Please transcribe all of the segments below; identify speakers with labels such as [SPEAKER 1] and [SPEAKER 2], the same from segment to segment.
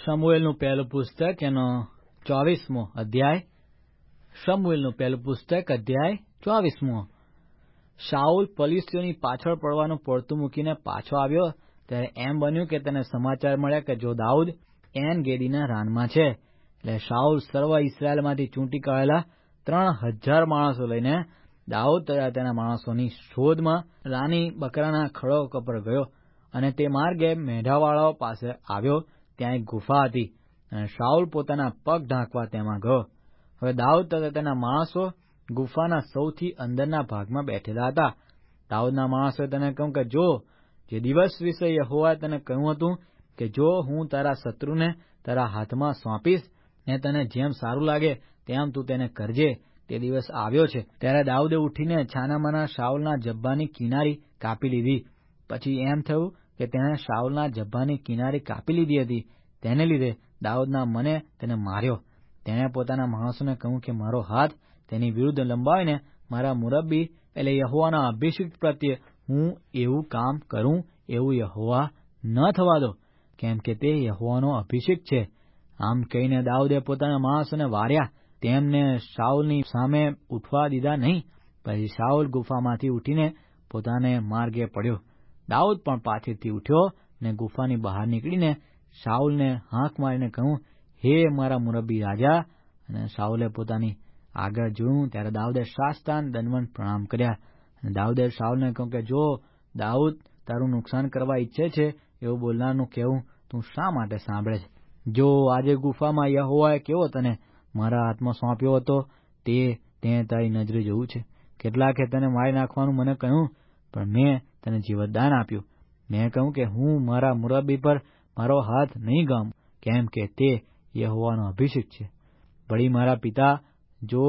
[SPEAKER 1] શમુએલનું પહેલું પુસ્તક એનો 24મો અધ્યાય. શમુએલનું પહેલું પુસ્તક અધ્યાય 24મો. શાઉલ ફલિસ્તીઓની પાછળ પડવાનું પડતું મૂકીને પાછો આવ્યો ત્યારે એમ બન્યું કે તેને સમાચાર મળ્યા કે જો દાઉદ એન ગેદીના રાનમાં છે. એટલે શાઉલ સર્વ ઇસ્રાયેલમાંથી ચૂંટી કાઢેલા 3000 માણસો લઈને દાઉદ તથા તેના માણસોની શોધમાં રાની બકરાના ખડો પર ગયો અને તે માર્ગે મેઢાવાળાઓ પાસે આવ્યો. ત્યાં એક ગુફા હતી અને શાઉલ પોતાના પગ ઢાંકવા તેમાં ગયો. હવે દાઉદ તથા તેના માણસો ગુફાના સૌથી અંદરના ભાગમાં બેઠેલા હતા. દાઉદના માણસોએ તેને કહ્યું કે જો જે દિવસ વિશે યહોવાએ તને કહ્યું હતું કે જો હું તારા શત્રુને તારા હાથમાં સોંપીશ ને તને જેમ સારું લાગે તેમ તું તેને કરજે, તે દિવસ આવ્યો છે. ત્યારે દાઉદે ઉઠીને છાનામાના શાઉલના જબ્બાની કિનારી કાપી લીધી. પછી એમ થયું કે તેણે શાઉલના જબ્બાની કિનારી કાપી લીધી હતી. તેને લીધે દાઉદના મને તેને માર્યો. તેણે પોતાના માણસોને કહ્યું કે મારો હાથ તેની વિરુદ્ધ લંબાવીને મારા મુરબ્બી એટલે યહોવાના અભિષિક્ત પ્રત્યે હું એવું કામ કરું એવું યહોવા ન થવા દો, કેમ કે તે યહોવાનો અભિષિક્ત છે. આમ કહીને દાઉદે પોતાના માણસોને વાર્યા. તેમને શાઉલની સામે ઉઠવા દીધા નહીં. પછી શાઉલ ગુફામાંથી ઉઠીને પોતાને માર્ગે પડ્યો. દાઉદ પણ પાછળથી ઉઠ્યો ને ગુફાની બહાર નીકળીને શાઉલને હાંક મારીને કહ્યું, હે મારા મુરબ્બી રાજા. અને શાઉલે પોતાની આગળ જોયું ત્યારે દાઉદે સાષ્ટાંગ દંડવત પ્રણામ કર્યા. અને દાઉદે શાઉલને કહ્યું કે જો દાઉદ તારું નુકસાન કરવા ઈચ્છે છે એવું બોલનારનું કહેવું તું શા માટે સાંભળે છે? જો આજે ગુફામાં યહોવાએ કેવો તને મારા હાથમાં સોંપ્યો હતો તે તારી નજરે જોયું છે. કેટલાકે તને મારી નાખવાનું મને કહ્યું, પણ મેં તને જીવતદાન આપ્યું. મેં કહ્યું કે હું મારા મુરબ્બી પર મારો હાથ નહીં ગામ, કેમ કે તે યહોવાનો અભિષેક છે. વળી મારા પિતા, જો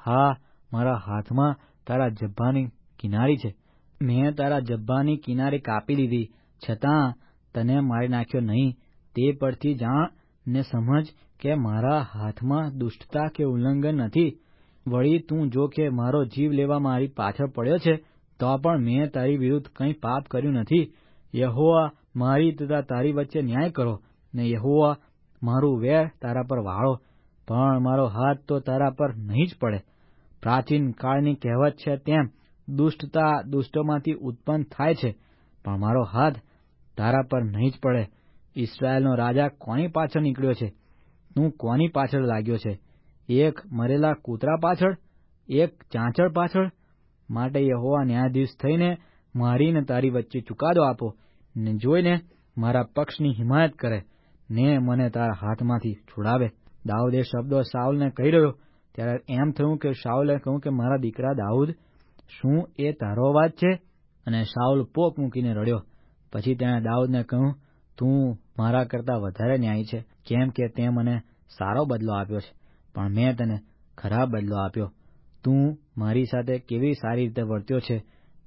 [SPEAKER 1] મારા હાથમાં તારા જબ્બાની કિનારી છે. મેં તારા જબ્બાની કિનારી કાપી લીધી, છતાં તને મારી નાખ્યો નહીં. તે પરથી જાણ ને સમજ કે મારા હાથમાં દુષ્ટતા કે ઉલ્લંઘન નથી. વળી તું જો કે મારો જીવ લેવા મારી પાછળ પડ્યો છે, તો પણ મેં તારી વિરુદ્ધ કંઈ પાપ કર્યું નથી. યહોવા મારી તથા તારી વચ્ચે ન્યાય કરો, ને યહોવા મારું વેર તારા પર વાળો, પણ મારો હાથ તો તારા પર નહીં જ પડે. પ્રાચીન કાળની કહેવત છે તેમ દુષ્ટતા દુષ્ટોમાંથી ઉત્પન્ન થાય છે, પણ મારો હાથ તારા પર નહીં જ પડે. ઇસ્રાયેલનો રાજા કોની પાછળ નીકળ્યો છે? તું કોની પાછળ લાગ્યો છે? એક મરેલા કૂતરા પાછળ? એક ચાંચડ પાછળ? માટે યહોવા ન્યાયાધીશ થઈને મારીને તારી વચ્ચે ચુકાદો આપો ને જોઈને મારા પક્ષની હિમાયત કરે ને મને તારા હાથમાંથી છોડાવે. દાઉદે શબ્દો શાઉલને કહી રહ્યો ત્યારે એમ થયું કે શાઉલે કહ્યું કે મારા દીકરા દાઉદ, શું એ તારો અવાજ છે? અને શાઉલ પોક મૂકીને રડ્યો. પછી તેણે દાઉદને કહ્યું, તું મારા કરતાં વધારે ન્યાયી છે, કેમ કે તે મને સારો બદલો આપ્યો છે, પણ મેં તને ખરાબ બદલો આપ્યો. તું મારી સાથે કેવી સારી રીતે વર્ત્યો છે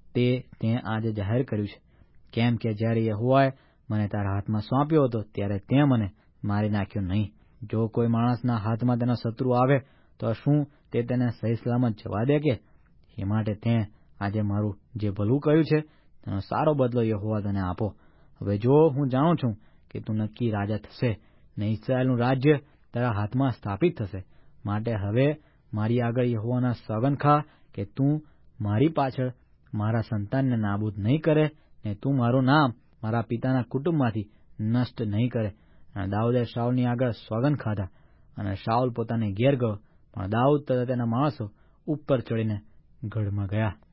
[SPEAKER 1] તે આજે જાહેર કર્યું છે, કેમ કે જ્યારે યહોવાએ મને તારા હાથમાં સોંપ્યો હતો ત્યારે તે મને મારી નાખ્યો નહીં. જો કોઈ માણસના હાથમાં તેનો શત્રુ આવે તો શું તે તેને સહી સલામત જવા દે કે? એ માટે તે આજે મારું જે ભલું કર્યું છે તેનો સારો બદલો યહોવા તને આપો. હવે જો હું જાણું છું કે તું નક્કી રાજા થશે ને ઇસ્રાયેલનું રાજ્ય તારા હાથમાં સ્થાપિત થશે. માટે હવે મારી આગળ યહોવાના સોગંદ ખા કે તું મારી પાછળ મારા સંતાનને નાબૂદ નહીં કરે ને તું મારું નામ મારા પિતાના કુટુંબમાંથી નષ્ટ નહીં કરે. અને દાઉદે શાઉલની આગળ સોગંદ ખાધા અને શાઉલ પોતાને ઘેર ગયો, પણ દાઉદ તથા તેના માણસો ઉપર ચડીને ગઢમાં ગયા.